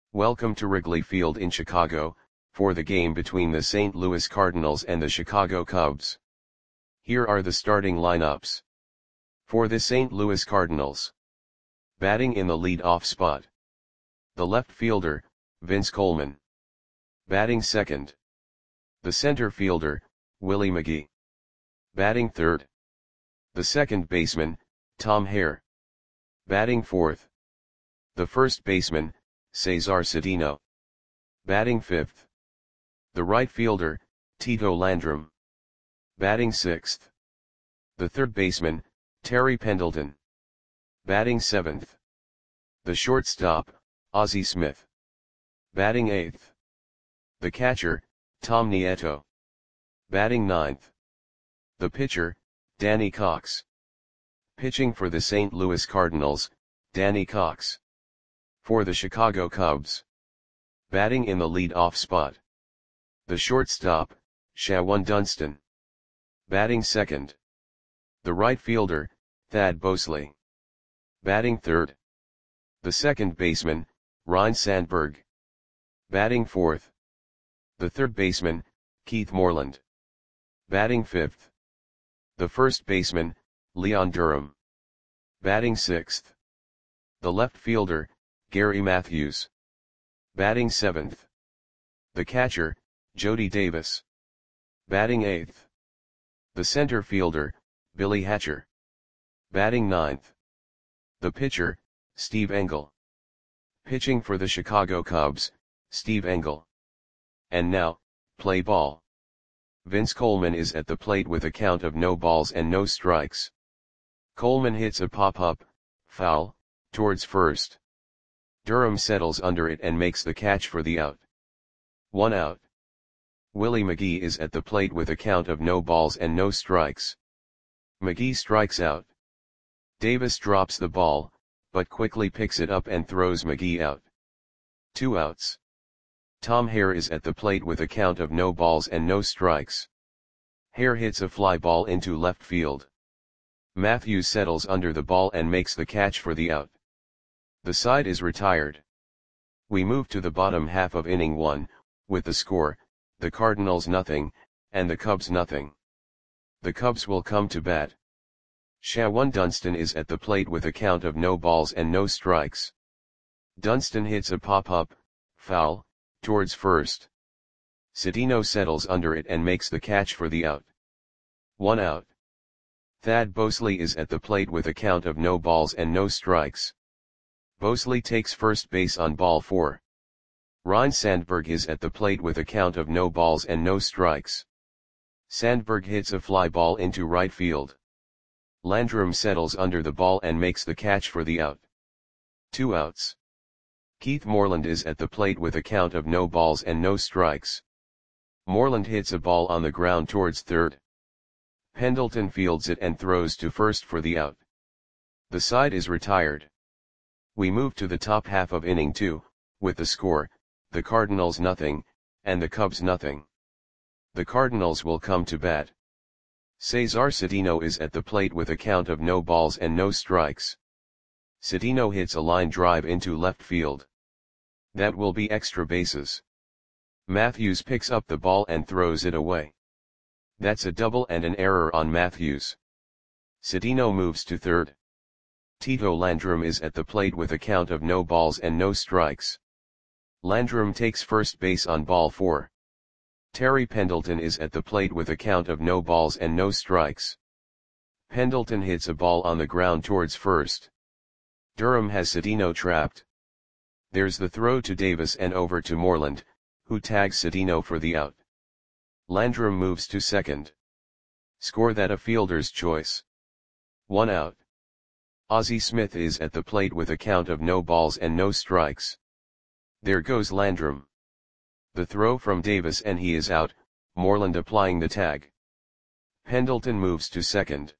Welcome to Wrigley Field in Chicago, for the game between the St. Louis Cardinals and the Chicago Cubs. Here are the starting lineups. For the St. Louis Cardinals. Batting in the lead-off spot. The left fielder, Vince Coleman. Batting second. The center fielder, Willie McGee. Batting third. The second baseman, Tom Hare. Batting fourth. The first baseman, Cesar Cedeno. Batting fifth. The right fielder, Tito Landrum. Batting sixth. The third baseman, Terry Pendleton. Batting seventh. The shortstop, Ozzie Smith. Batting eighth. The catcher, Tom Nieto. Batting ninth. The pitcher, Danny Cox. Pitching for the St. Louis Cardinals, Danny Cox. For the Chicago Cubs. Batting in the lead-off spot. The shortstop, Shawon Dunston. Batting second. The right fielder, Thad Bosley. Batting third. The second baseman, Ryne Sandberg. Batting fourth. The third baseman, Keith Moreland. Batting fifth. The first baseman, Leon Durham. Batting sixth. The left fielder, Gary Matthews. Batting seventh. The catcher, Jody Davis. Batting eighth. The center fielder, Billy Hatcher. Batting ninth. The pitcher, Steve Engel. Pitching for the Chicago Cubs, Steve Engel. And now, play ball. Vince Coleman is at the plate with a count of no balls and no strikes. Coleman hits a pop-up, foul, towards first. Durham settles under it and makes the catch for the out. 1 out. Willie McGee is at the plate with a count of no balls and no strikes. McGee strikes out. Davis drops the ball, but quickly picks it up and throws McGee out. 2 outs. Tom Hare is at the plate with a count of no balls and no strikes. Hare hits a fly ball into left field. Matthews settles under the ball and makes the catch for the out. The side is retired. We move to the bottom half of inning 1, with the score, the Cardinals nothing, and the Cubs nothing. The Cubs will come to bat. Shawon Dunston is at the plate with a count of no balls and no strikes. Dunston hits a pop-up, foul, towards first. Cedeno settles under it and makes the catch for the out. 1 out. Thad Bosley is at the plate with a count of no balls and no strikes. Bosley takes first base on ball 4. Ryne Sandberg is at the plate with a count of no balls and no strikes. Sandberg hits a fly ball into right field. Landrum settles under the ball and makes the catch for the out. 2 outs. Keith Moreland is at the plate with a count of no balls and no strikes. Moreland hits a ball on the ground towards third. Pendleton fields it and throws to first for the out. The side is retired. We move to the top half of inning 2, with the score, the Cardinals nothing, and the Cubs nothing. The Cardinals will come to bat. Cesar Cedeno is at the plate with a count of no balls and no strikes. Cedeno hits a line drive into left field. That will be extra bases. Matthews picks up the ball and throws it away. That's a double and an error on Matthews. Cedeno moves to third. Tito Landrum is at the plate with a count of no balls and no strikes. Landrum takes first base on ball 4. Terry Pendleton is at the plate with a count of no balls and no strikes. Pendleton hits a ball on the ground towards first. Durham has Cedeno trapped. There's the throw to Davis and over to Moreland, who tags Cedeno for the out. Landrum moves to second. Score that a fielder's choice. 1 out. Ozzie Smith is at the plate with a count of no balls and no strikes. There goes Landrum. The throw from Davis and he is out, Moreland applying the tag. Pendleton moves to second.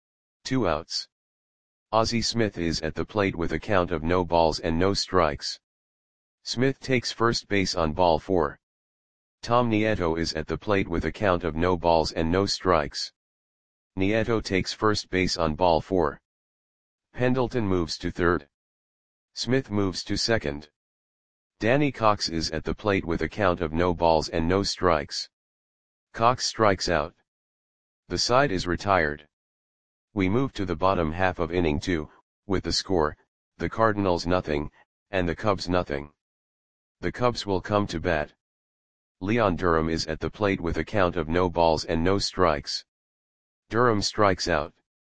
2 outs. Ozzie Smith is at the plate with a count of no balls and no strikes. Smith takes first base on ball 4. Tom Nieto is at the plate with a count of no balls and no strikes. Nieto takes first base on ball 4. Pendleton moves to third. Smith moves to second. Danny Cox is at the plate with a count of no balls and no strikes. Cox strikes out. The side is retired. We move to the bottom half of inning 2, with the score, the Cardinals nothing, and the Cubs nothing. The Cubs will come to bat. Leon Durham is at the plate with a count of no balls and no strikes. Durham strikes out.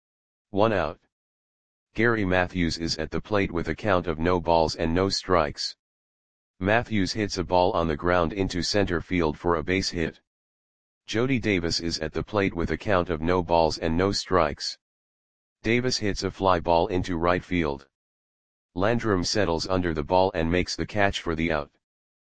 1 out. Gary Matthews is at the plate with a count of no balls and no strikes. Matthews hits a ball on the ground into center field for a base hit. Jody Davis is at the plate with a count of no balls and no strikes. Davis hits a fly ball into right field. Landrum settles under the ball and makes the catch for the out.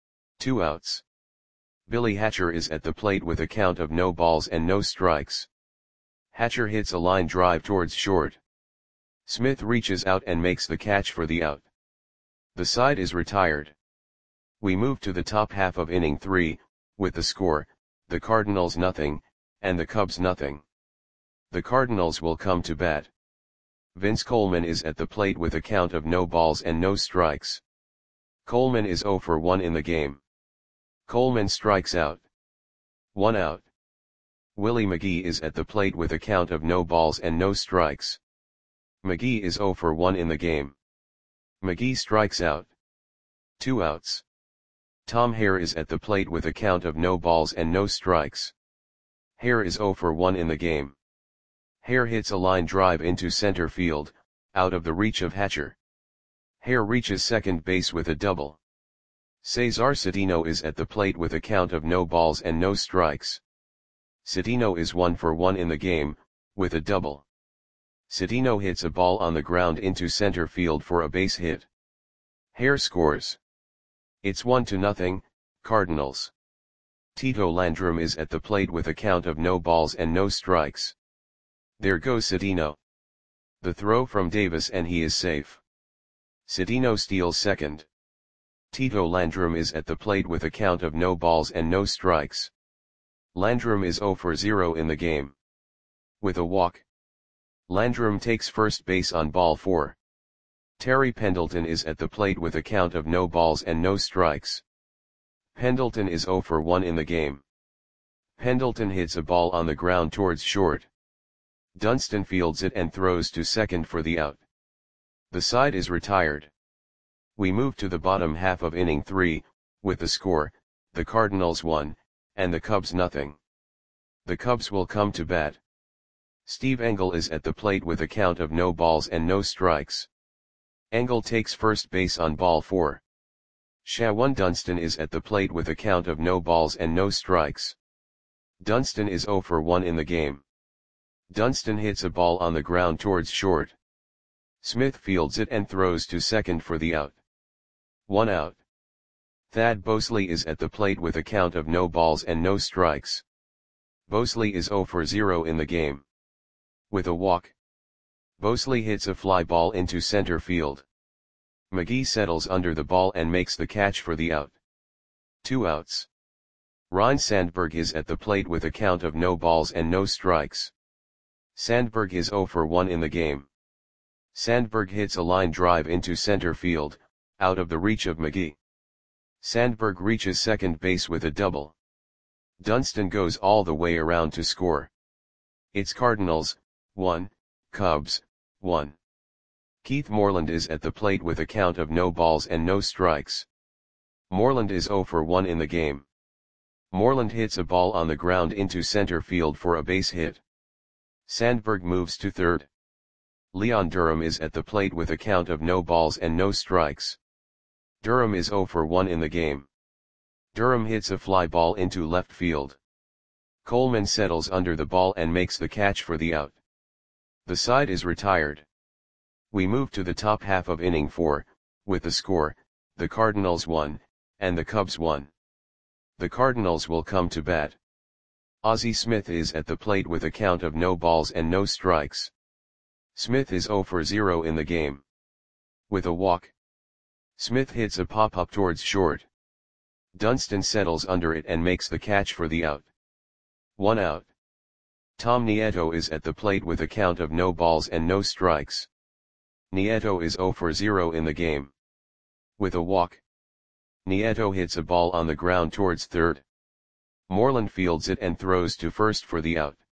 2 outs. Billy Hatcher is at the plate with a count of no balls and no strikes. Hatcher hits a line drive towards short. Smith reaches out and makes the catch for the out. The side is retired. We move to the top half of inning 3, with the score, the Cardinals nothing, and the Cubs nothing. The Cardinals will come to bat. Vince Coleman is at the plate with a count of no balls and no strikes. Coleman is 0 for 1 in the game. Coleman strikes out. 1 out. Willie McGee is at the plate with a count of no balls and no strikes. McGee is 0 for 1 in the game. McGee strikes out. 2 outs. Tom Hare is at the plate with a count of no balls and no strikes. Hare is 0 for 1 in the game. Hare hits a line drive into center field, out of the reach of Hatcher. Hare reaches second base with a double. Cesar Citino is at the plate with a count of no balls and no strikes. Citino is 1 for 1 in the game, with a double. Citino hits a ball on the ground into center field for a base hit. Hare scores. It's 1-0, Cardinals. Tito Landrum is at the plate with a count of no balls and no strikes. There goes Citino. The throw from Davis and he is safe. Citino steals second. Tito Landrum is at the plate with a count of no balls and no strikes. Landrum is 0 for 0 in the game. With a walk. Landrum takes first base on ball 4. Terry Pendleton is at the plate with a count of no balls and no strikes. Pendleton is 0 for 1 in the game. Pendleton hits a ball on the ground towards short. Dunston fields it and throws to second for the out. The side is retired. We move to the bottom half of inning 3, with the score, the Cardinals 1, and the Cubs nothing. The Cubs will come to bat. Steve Engel is at the plate with a count of no balls and no strikes. Engel takes first base on ball 4. Shawan Dunston is at the plate with a count of no balls and no strikes. Dunston is 0 for 1 in the game. Dunston hits a ball on the ground towards short. Smith fields it and throws to second for the out. 1 out. Thad Bosley is at the plate with a count of no balls and no strikes. Bosley is 0 for 0 in the game. With a walk. Bosley hits a fly ball into center field. McGee settles under the ball and makes the catch for the out. 2 outs. Ryne Sandberg is at the plate with a count of no balls and no strikes. Sandberg is 0 for 1 in the game. Sandberg hits a line drive into center field, out of the reach of McGee. Sandberg reaches second base with a double. Dunston goes all the way around to score. It's Cardinals, 1, Cubs, 1. Keith Moreland is at the plate with a count of no balls and no strikes. Moreland is 0 for 1 in the game. Moreland hits a ball on the ground into center field for a base hit. Sandberg moves to third. Leon Durham is at the plate with a count of no balls and no strikes. Durham is 0 for 1 in the game. Durham hits a fly ball into left field. Coleman settles under the ball and makes the catch for the out. The side is retired. We move to the top half of inning 4, with the score, the Cardinals 1, and the Cubs 1. The Cardinals will come to bat. Ozzie Smith is at the plate with a count of no balls and no strikes. Smith is 0 for 0 in the game. With a walk. Smith hits a pop-up towards short. Dunston settles under it and makes the catch for the out. 1 out. Tom Nieto is at the plate with a count of no balls and no strikes. Nieto is 0 for 0 in the game. With a walk. Nieto hits a ball on the ground towards third. Moreland fields it and throws to first for the out.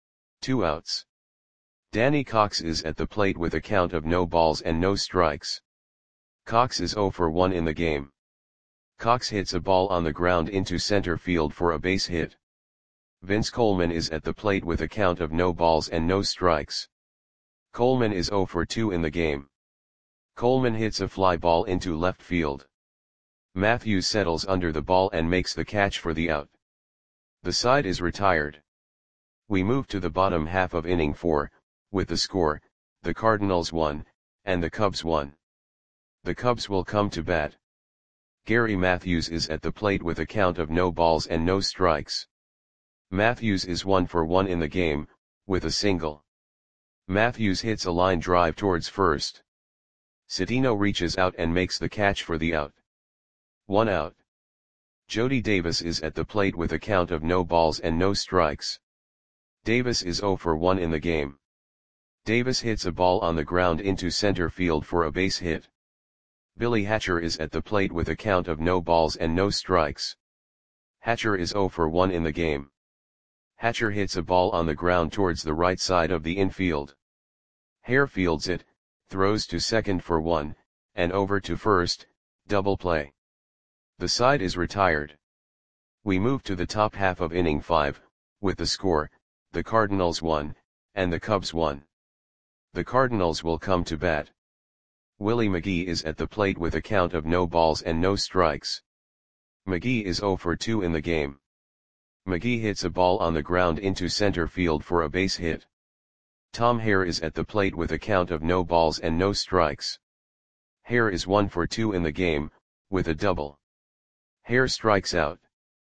2 outs. Danny Cox is at the plate with a count of no balls and no strikes. Cox is 0 for 1 in the game. Cox hits a ball on the ground into center field for a base hit. Vince Coleman is at the plate with a count of no balls and no strikes. Coleman is 0 for 2 in the game. Coleman hits a fly ball into left field. Matthews settles under the ball and makes the catch for the out. The side is retired. We move to the bottom half of inning 4, with the score, the Cardinals 1, and the Cubs 1. The Cubs will come to bat. Gary Matthews is at the plate with a count of no balls and no strikes. Matthews is 1 for 1 in the game, with a single. Matthews hits a line drive towards first. Citino reaches out and makes the catch for the out. 1 out. Jody Davis is at the plate with a count of no balls and no strikes. Davis is 0 for 1 in the game. Davis hits a ball on the ground into center field for a base hit. Billy Hatcher is at the plate with a count of no balls and no strikes. Hatcher is 0 for 1 in the game. Hatcher hits a ball on the ground towards the right side of the infield. Hare fields it, throws to second for 1, and over to first, double play. The side is retired. We move to the top half of inning 5, with the score, the Cardinals 1, and the Cubs 1. The Cardinals will come to bat. Willie McGee is at the plate with a count of no balls and no strikes. McGee is 0 for 2 in the game. McGee hits a ball on the ground into center field for a base hit. Tom Hare is at the plate with a count of no balls and no strikes. Hare is 1 for 2 in the game, with a double. Hare strikes out.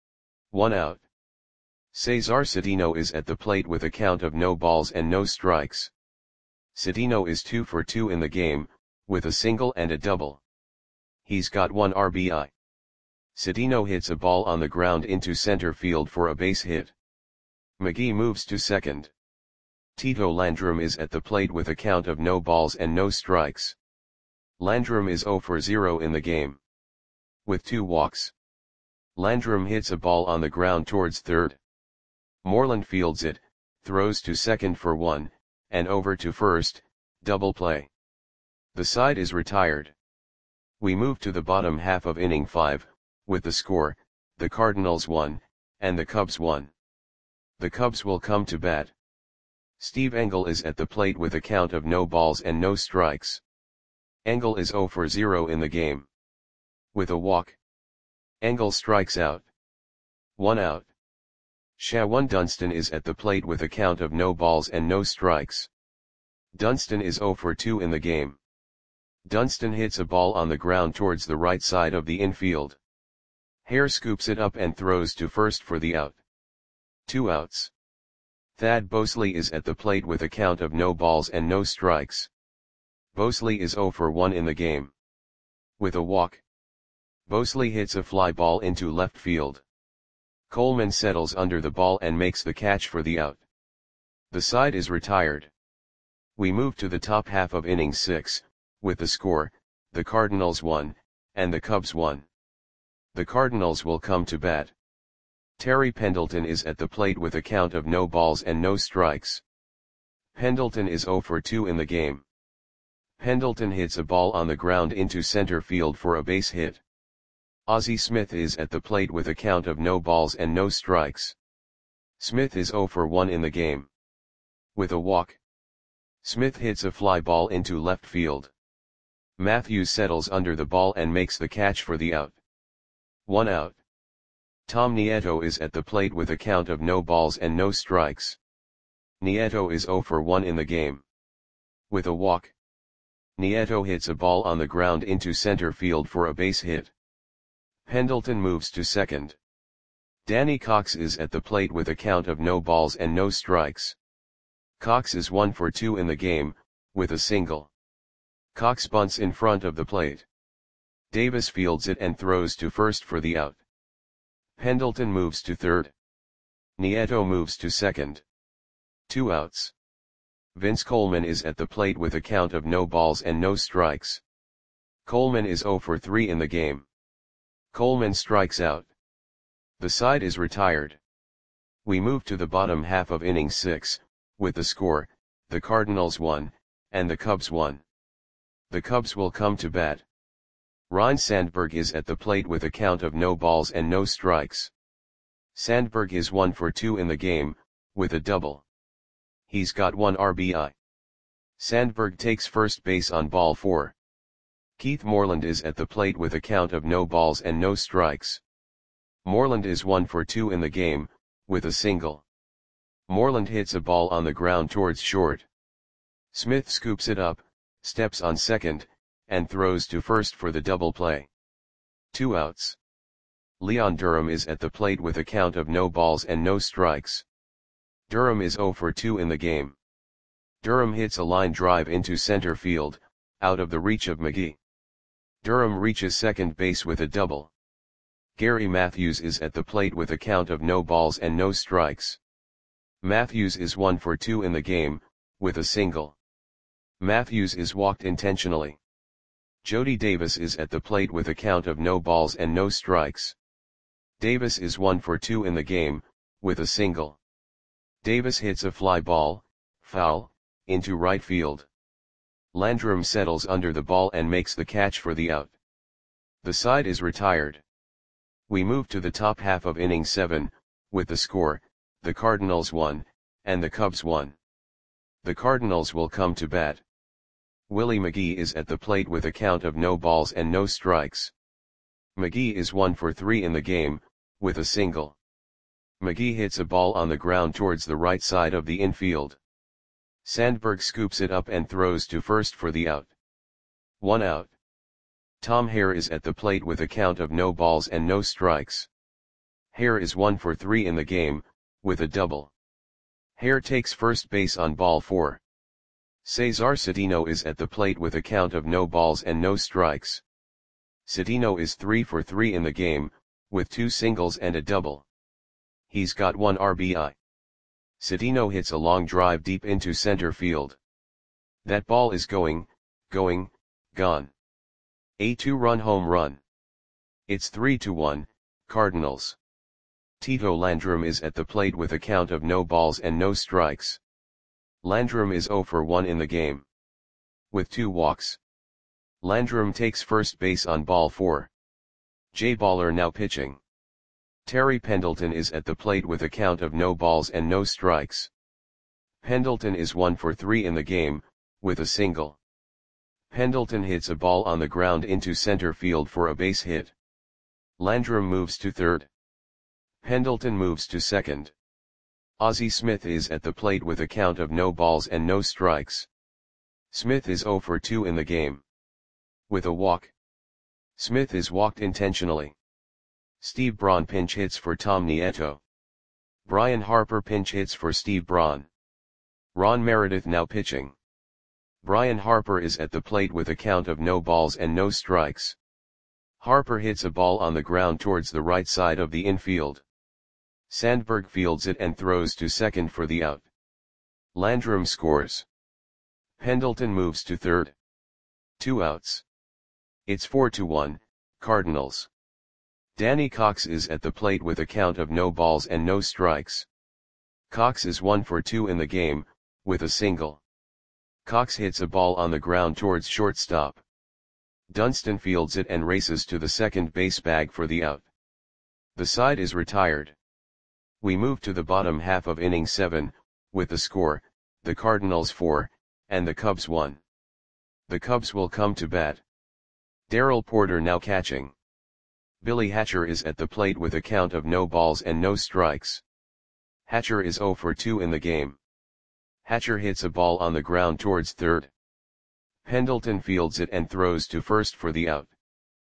1 out. Cesar Citino is at the plate with a count of no balls and no strikes. Citino is 2 for 2 in the game, with a single and a double. He's got 1 RBI. Citino hits a ball on the ground into center field for a base hit. McGee moves to second. Tito Landrum is at the plate with a count of no balls and no strikes. Landrum is 0 for 0 in the game. With 2 walks. Landrum hits a ball on the ground towards third. Moreland fields it, throws to second for 1, and over to first, double play. The side is retired. We move to the bottom half of inning 5, with the score, the Cardinals 1, and the Cubs 1. The Cubs will come to bat. Steve Engel is at the plate with a count of no balls and no strikes. Engel is 0 for 0 in the game. With a walk. Engel strikes out. 1 out. Shawan Dunston is at the plate with a count of no balls and no strikes. Dunston is 0 for 2 in the game. Dunston hits a ball on the ground towards the right side of the infield. Hare scoops it up and throws to first for the out. 2 outs. Thad Bosley is at the plate with a count of no balls and no strikes. Bosley is 0 for 1 in the game. With a walk. Bosley hits a fly ball into left field. Coleman settles under the ball and makes the catch for the out. The side is retired. We move to the top half of inning 6, with the score, the Cardinals 1, and the Cubs 1. The Cardinals will come to bat. Terry Pendleton is at the plate with a count of no balls and no strikes. Pendleton is 0 for 2 in the game. Pendleton hits a ball on the ground into center field for a base hit. Ozzie Smith is at the plate with a count of no balls and no strikes. Smith is 0 for 1 in the game. With a walk. Smith hits a fly ball into left field. Matthews settles under the ball and makes the catch for the out. 1 out. Tom Nieto is at the plate with a count of no balls and no strikes. Nieto is 0 for 1 in the game. With a walk. Nieto hits a ball on the ground into center field for a base hit. Pendleton moves to second. Danny Cox is at the plate with a count of no balls and no strikes. Cox is 1 for 2 in the game, with a single. Cox bunts in front of the plate. Davis fields it and throws to first for the out. Pendleton moves to third. Nieto moves to second. 2 outs. Vince Coleman is at the plate with a count of no balls and no strikes. Coleman is 0 for 3 in the game. Coleman strikes out. The side is retired. We move to the bottom half of inning 6, with the score, the Cardinals 1, and the Cubs 1. The Cubs will come to bat. Ryne Sandberg is at the plate with a count of no balls and no strikes. Sandberg is 1 for 2 in the game, with a double. He's got 1 RBI. Sandberg takes first base on ball 4. Keith Moreland is at the plate with a count of no balls and no strikes. Moreland is 1 for 2 in the game, with a single. Moreland hits a ball on the ground towards short. Smith scoops it up, steps on second, and throws to first for the double play. 2 outs. Leon Durham is at the plate with a count of no balls and no strikes. Durham is 0 for 2 in the game. Durham hits a line drive into center field, out of the reach of McGee. Durham reaches second base with a double. Gary Matthews is at the plate with a count of no balls and no strikes. Matthews is 1 for 2 in the game, with a single. Matthews is walked intentionally. Jody Davis is at the plate with a count of no balls and no strikes. Davis is 1 for 2 in the game, with a single. Davis hits a fly ball, foul, into right field. Landrum settles under the ball and makes the catch for the out. The side is retired. We move to the top half of inning 7, with the score, the Cardinals 1, and the Cubs 1. The Cardinals will come to bat. Willie McGee is at the plate with a count of no balls and no strikes. McGee is 1 for 3 in the game, with a single. McGee hits a ball on the ground towards the right side of the infield. Sandberg scoops it up and throws to first for the out. 1 out. Tom Hare is at the plate with a count of no balls and no strikes. Hare is 1 for 3 in the game, with a double. Hare takes first base on ball 4. Cesar Cedeno is at the plate with a count of no balls and no strikes. Cedeno is 3 for 3 in the game, with 2 singles and a double. He's got 1 RBI. Cedeno hits a long drive deep into center field. That ball is going, gone. A 2-run home run. It's 3-1, Cardinals. Tito Landrum is at the plate with a count of no balls and no strikes. Landrum is 0 for 1 in the game. With 2 walks. Landrum takes first base on ball 4. Jay Baller now pitching. Terry Pendleton is at the plate with a count of no balls and no strikes. Pendleton is 1 for 3 in the game, with a single. Pendleton hits a ball on the ground into center field for a base hit. Landrum moves to third. Pendleton moves to second. Ozzie Smith is at the plate with a count of no balls and no strikes. Smith is 0 for 2 in the game. With a walk. Smith is walked intentionally. Steve Braun pinch hits for Tom Nieto. Brian Harper pinch hits for Steve Braun. Ron Meredith now pitching. Brian Harper is at the plate with a count of no balls and no strikes. Harper hits a ball on the ground towards the right side of the infield. Sandberg fields it and throws to second for the out. Landrum scores. Pendleton moves to third. 2 outs. It's 4-1, Cardinals. Danny Cox is at the plate with a count of no balls and no strikes. Cox is 1 for 2 in the game, with a single. Cox hits a ball on the ground towards shortstop. Dunston fields it and races to the second base bag for the out. The side is retired. We move to the bottom half of inning 7, with the score, the Cardinals 4, and the Cubs 1. The Cubs will come to bat. Darrell Porter now catching. Billy Hatcher is at the plate with a count of no balls and no strikes. Hatcher is 0 for 2 in the game. Hatcher hits a ball on the ground towards third. Pendleton fields it and throws to first for the out.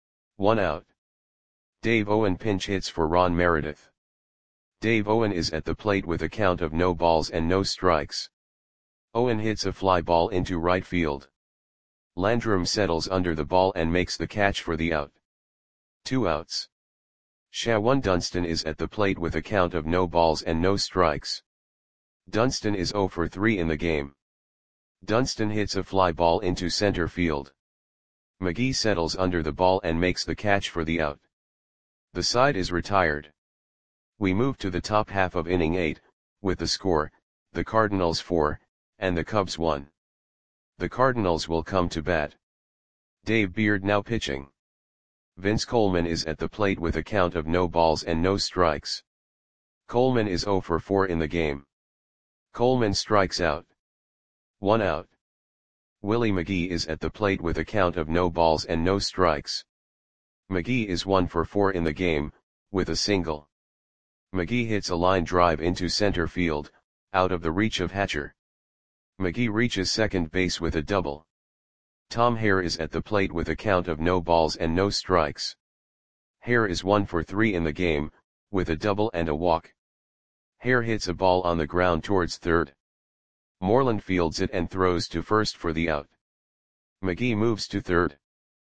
1 out. Dave Owen pinch hits for Ron Meredith. Dave Owen is at the plate with a count of no balls and no strikes. Owen hits a fly ball into right field. Landrum settles under the ball and makes the catch for the out. 2 outs. Shawan Dunston is at the plate with a count of no balls and no strikes. Dunston is 0 for 3 in the game. Dunston hits a fly ball into center field. McGee settles under the ball and makes the catch for the out. The side is retired. We move to the top half of inning 8, with the score, the Cardinals 4, and the Cubs 1. The Cardinals will come to bat. Dave Beard now pitching. Vince Coleman is at the plate with a count of no balls and no strikes. Coleman is 0 for 4 in the game. Coleman strikes out. 1 out. Willie McGee is at the plate with a count of no balls and no strikes. McGee is 1 for 4 in the game, with a single. McGee hits a line drive into center field, out of the reach of Hatcher. McGee reaches second base with a double. Tom Hare is at the plate with a count of no balls and no strikes. Hare is 1 for 3 in the game, with a double and a walk. Hare hits a ball on the ground towards third. Moreland fields it and throws to first for the out. McGee moves to third.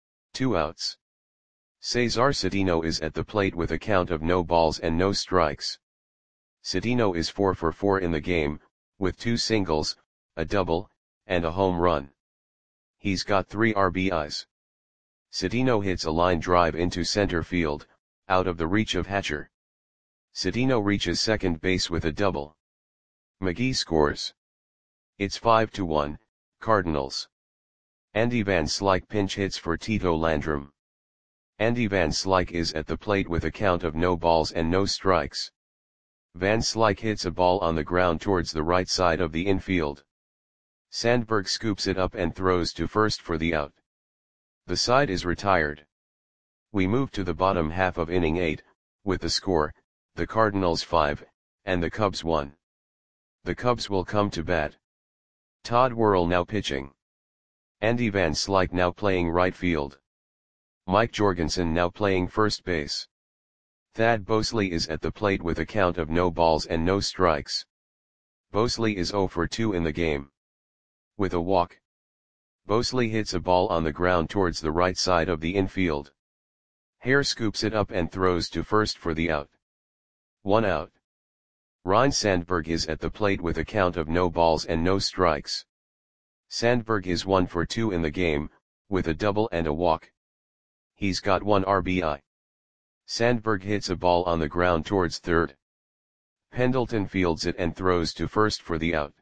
2 outs. Cesar Cedeno is at the plate with a count of no balls and no strikes. Cedeno is 4 for 4 in the game, with 2 singles, a double, and a home run. He's got 3 RBIs. Cedeno hits a line drive into center field, out of the reach of Hatcher. Cedeno reaches second base with a double. McGee scores. It's 5-1, Cardinals. Andy Van Slyke pinch hits for Tito Landrum. Andy Van Slyke is at the plate with a count of no balls and no strikes. Van Slyke hits a ball on the ground towards the right side of the infield. Sandberg scoops it up and throws to first for the out. The side is retired. We move to the bottom half of inning 8, with the score, the Cardinals 5, and the Cubs 1. The Cubs will come to bat. Todd Worrell now pitching. Andy Van Slyke now playing right field. Mike Jorgensen now playing first base. Thad Bosley is at the plate with a count of no balls and no strikes. Bosley is 0 for 2 in the game. With a walk. Bosley hits a ball on the ground towards the right side of the infield. Hare scoops it up and throws to first for the out. 1 out. Ryne Sandberg is at the plate with a count of no balls and no strikes. Sandberg is 1 for 2 in the game, with a double and a walk. He's got 1 RBI. Sandberg hits a ball on the ground towards third. Pendleton fields it and throws to first for the out.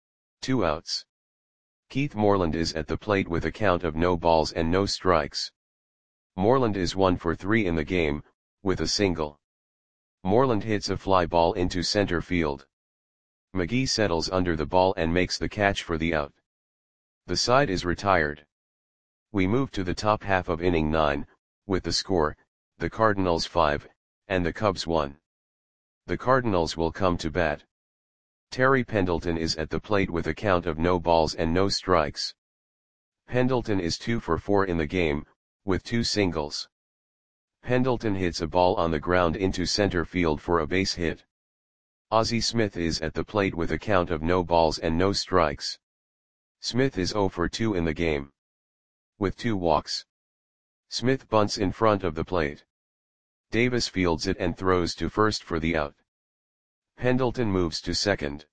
2 outs. Keith Moreland is at the plate with a count of no balls and no strikes. Moreland is 1 for 3 in the game, with a single. Moreland hits a fly ball into center field. McGee settles under the ball and makes the catch for the out. The side is retired. We move to the top half of inning 9, with the score, the Cardinals 5, and the Cubs 1. The Cardinals will come to bat. Terry Pendleton is at the plate with a count of no balls and no strikes. Pendleton is 2 for 4 in the game, with 2 singles. Pendleton hits a ball on the ground into center field for a base hit. Ozzie Smith is at the plate with a count of no balls and no strikes. Smith is 0 for 2 in the game. With 2 walks. Smith bunts in front of the plate. Davis fields it and throws to first for the out. Pendleton moves to second.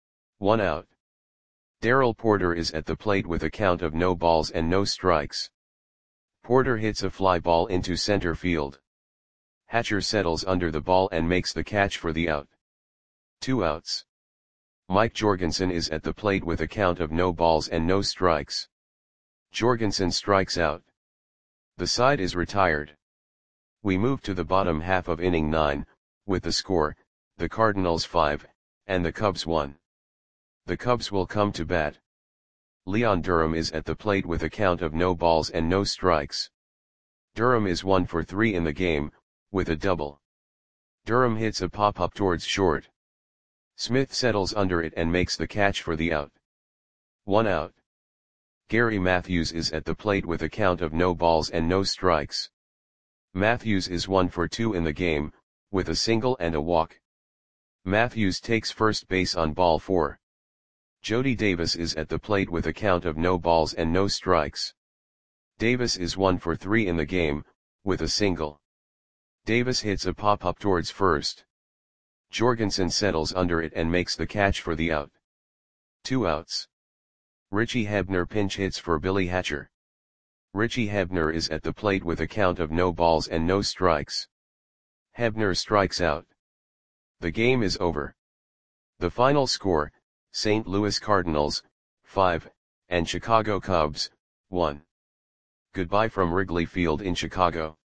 1 out. Darrell Porter is at the plate with a count of no balls and no strikes. Porter hits a fly ball into center field. Hatcher settles under the ball and makes the catch for the out. 2 outs. Mike Jorgensen is at the plate with a count of no balls and no strikes. Jorgensen strikes out. The side is retired. We move to the bottom half of inning 9, with the score, the Cardinals 5, and the Cubs 1. The Cubs will come to bat. Leon Durham is at the plate with a count of no balls and no strikes. Durham is 1 for 3 in the game, with a double. Durham hits a pop-up towards short. Smith settles under it and makes the catch for the out. 1 out. Gary Matthews is at the plate with a count of no balls and no strikes. Matthews is 1 for 2 in the game, with a single and a walk. Matthews takes first base on ball 4. Jody Davis is at the plate with a count of no balls and no strikes. Davis is 1 for 3 in the game, with a single. Davis hits a pop-up towards first. Jorgensen settles under it and makes the catch for the out. 2 outs. Richie Hebner pinch hits for Billy Hatcher. Richie Hebner is at the plate with a count of no balls and no strikes. Hebner strikes out. The game is over. The final score, St. Louis Cardinals, 5, and Chicago Cubs, 1. Goodbye from Wrigley Field in Chicago.